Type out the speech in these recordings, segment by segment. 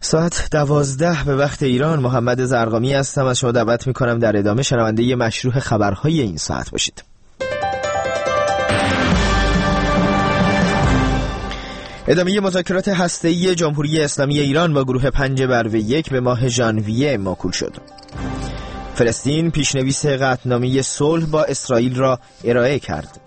ساعت 12 به وقت ایران. محمد زرقامی هستم. از شما دعوت میکنم در ادامه شنونده مشروح خبرهای این ساعت باشید. ادامه مذاکرات هسته‌ای جمهوری اسلامی ایران با گروه 5/1 به ماه ژانویه موکول شد. فلسطین پیشنویس قطعنامه صلح با اسرائیل را ارائه کرد.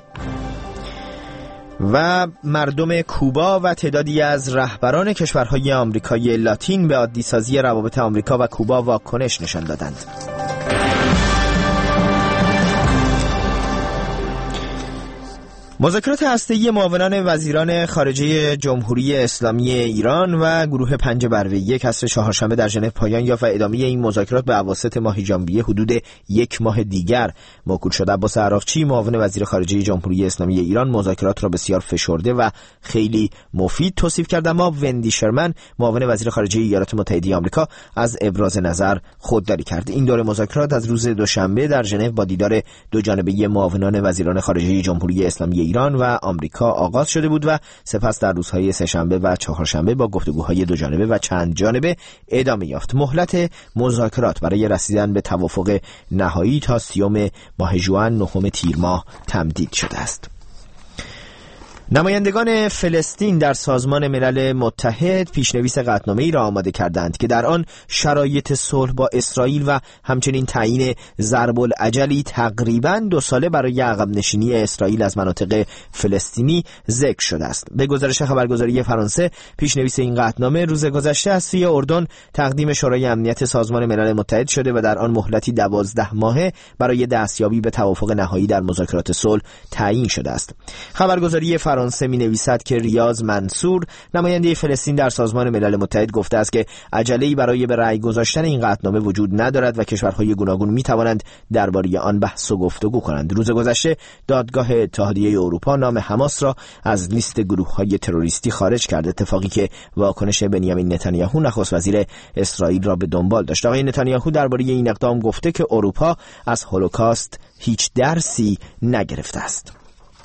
و مردم کوبا و تعدادی از رهبران کشورهای آمریکای لاتین به عادی‌سازی روابط آمریکا و کوبا واکنش نشان دادند. مذاکرات هسته‌ای معاونان وزیران خارجه جمهوری اسلامی ایران و گروه 5/1 عصر چهارشنبه در ژنو پایان یافت و ادامه این مذاکرات به اواسط ماه ژانویه حدود یک ماه دیگر موکول شد. عباس عراقچی معاون وزیر خارجه جمهوری اسلامی ایران مذاکرات را بسیار فشرده و خیلی مفید توصیف کرد، اما وندی شرمن معاون وزیر خارجه ایالات متحده آمریکا از ابراز نظر خودداری کرد. این دوره مذاکرات از روز دوشنبه در ژنو با دیدار دو جانبه معاونان وزیران خارجه جمهوری اسلامی ایران و آمریکا آغاز شده بود و سپس در روزهای سه‌شنبه و چهارشنبه با گفتگوهای دو جانبه و چند جانبه ادامه یافت. مهلت مذاکرات برای رسیدن به توافق نهایی تا 30 ماه ژوئن 9 تیر ماه تمدید شده است. نمایندگان فلسطین در سازمان ملل متحد پیشنویس قطعنامه‌ای را آماده کردند که در آن شرایط صلح با اسرائیل و همچنین تعیین ضرب الاجلی تقریباً 2 ساله برای عقب نشینی اسرائیل از مناطق فلسطینی ذکر شده است. به گزارش خبرگزاری فرانسه، پیشنویس این قطعنامه روز گذشته از سوی اردن تقدیم شورای امنیت سازمان ملل متحد شده و در آن مهلتی 12 ماهه برای دستیابی به توافق نهایی در مذاکرات صلح تعیین شده است. خبرگزاری فرانسه می‌نویسد که ریاض منصور، نماینده فلسطین در سازمان ملل متحد، گفته است که عجله‌ای برای به رأی گذاشتن این قطعنامه وجود ندارد و کشورهای گوناگون می‌توانند درباره آن بحث و گفتگو کنند. روز گذشته دادگاه اتحادیه اروپا نام حماس را از لیست گروه‌های تروریستی خارج کرد، اتفاقی که واکنش بنیامین نتانیاهو نخست وزیر اسرائیل را به دنبال داشت. آقای نتانیاهو درباره این اقدام گفته که اروپا از هولوکاست هیچ درسی نگرفته است.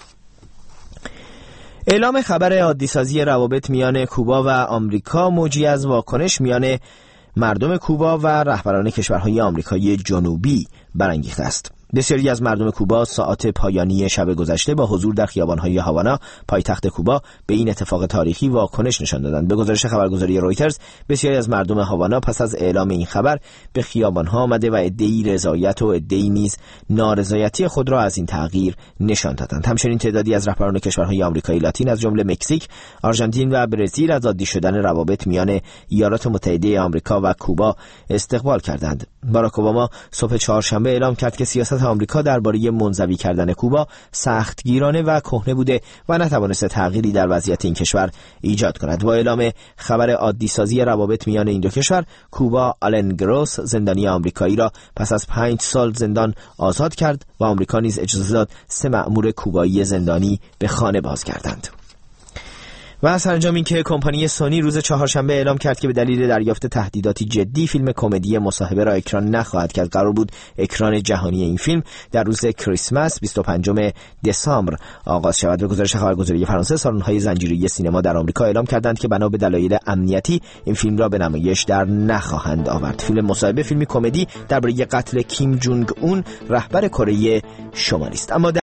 اعلام خبر عادی‌سازی روابط میان کوبا و آمریکا موجی از واکنش میان مردم کوبا و رهبران کشورهای آمریکای جنوبی برانگیخته است. بسیاری از مردم کوبا ساعات پایانی شب گذشته با حضور در خیابان‌های هاوانا، پایتخت کوبا، به این اتفاق تاریخی واکنش نشان دادند. به گزارش خبرگزاری رویترز، بسیاری از مردم هاوانا پس از اعلام این خبر به خیابان‌ها آمده و عده‌ای رضایت و عده‌ای نیز نارضایتی خود را از این تغییر نشان دادند. همچنین تعدادی از رهبران کشورهای آمریکای لاتین از جمله مکزیک، آرژانتین و برزیل از عادی شدن روابط میان ایالات متحده آمریکا و کوبا استقبال کردند. باراک اوباما صبح چهارشنبه اعلام کرد که سیاست آمریکا درباره منزوی کردن کوبا سختگیرانه و کهنه بوده و نتوانسته تغییری در وضعیت این کشور ایجاد کند. با اعلام خبر عادی‌سازی روابط میان این دو کشور، کوبا آلن گروس، زندانی آمریکایی را پس از 5 سال زندان آزاد کرد و آمریکا نیز اجازه داد 3 مأمور کوبایی زندانی به خانه بازگردند. و سرانجام این که کمپانی سونی روز چهارشنبه اعلام کرد که به دلیل دریافت تهدیداتی جدی فیلم کمدی مصاحبه را اکران نخواهد کرد. قرار بود اکران جهانی این فیلم در روز کریسمس 25 دسامبر آغاز شود. به گزارش خبرگزاری فرانسه، سالن‌های زنجیره سینما در آمریکا اعلام کردند که بنا به دلایل امنیتی این فیلم را به نمایش در نخواهند آورد. فیلم مصاحبه فیلمی کمدی درباره قتل کیم جونگ اون، رهبر کره شمالی است. اما